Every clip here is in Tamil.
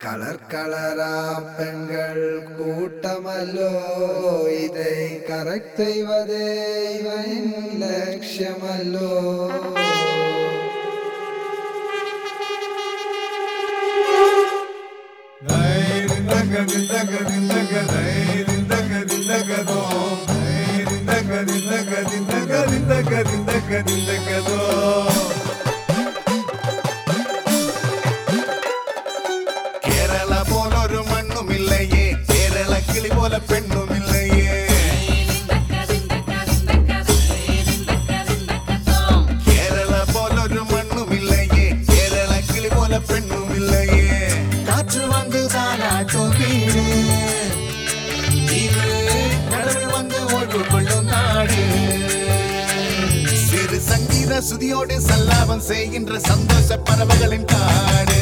கலர் கலரா பெண்கள் கூட்டமல்லோ, இதை கரெக்ட் செய்வதே இவன் லட்சியமல்லோ. കേരള പോലൊരു മണ്ണുമില്ലയേ, കേരള കിളി പോലെ പെണ്ണുമില്ലയേ. കേരള പോലൊരു മണ്ണുമില്ലയേ, കേരള കിളി പോലെ പെണ്ണുമില്ലയേ. കാറ്റ് വന്ന് താലാട്ടും വീട്, ഇത് கடவுள் வந்து ஓய்வு கொள்ளும் நாடு. சிறு சங்கீத சுதியோடு சல்லாபம் செய்கின்ற சந்தோஷ பறவைகளின் காடு.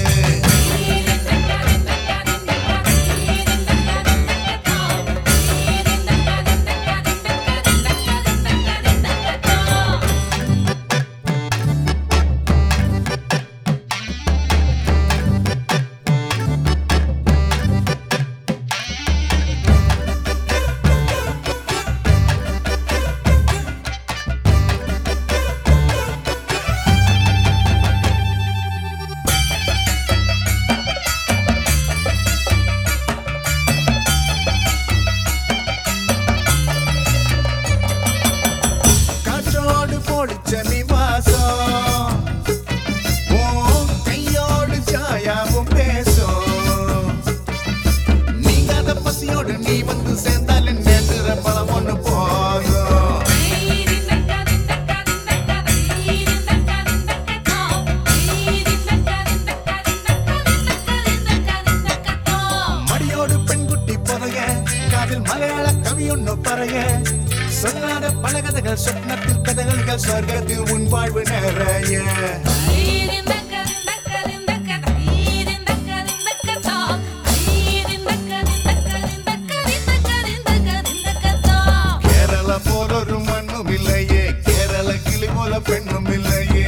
பொழிச்ச நிவாசம் கையோடு சாயாவும் பேசும். நீங்க அத பசியோடு நீ வந்து சேர்ந்தால் நேற்று பழம் ஒண்ணு போதும். மடியோடு பெண்குட்டி பொறைய, காதில் மலையாள கவி ஒண்ணு பறைய, சொல்லாத பல கதைகள் சொப்னத்தில் கதைகள் சொர்க்கத்தில் உன் வாழ்வு நிறைய. கேரள போலொரு மண்ணும் இல்லையே, கேரள கிளி போல பெண்ணும் இல்லையே.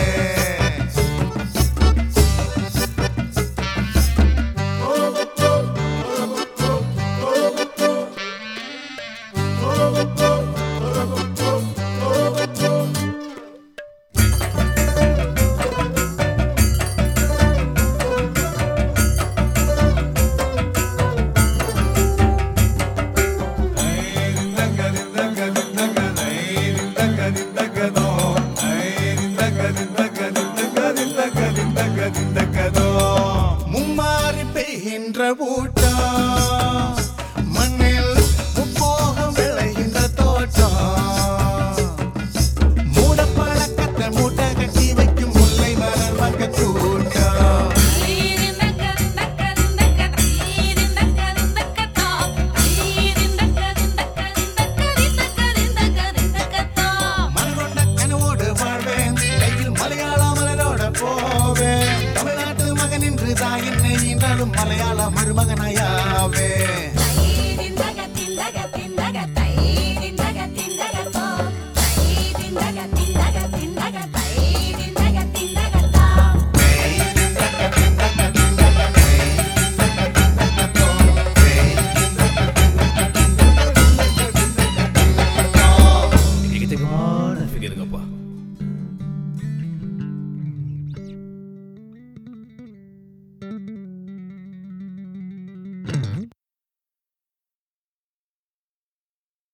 மும்மாறி பெய்கின்ற ஊட்டம், மண்ணில் முப்போகம் விளைகின்ற தோட்டம், மூட பழக்கத்தை மூட்டை கட்டி வைக்கும் முல்லை மலர் வங்க கூட்டம். மனகொண்ட கனவோடு வாழ்வேன், கையில் மலையாள மலரோட போவேன். தமிழ்நாட்டு மகன் என்று தான் என்னை என்றாலும் மலையாள மருமகனாயாவே.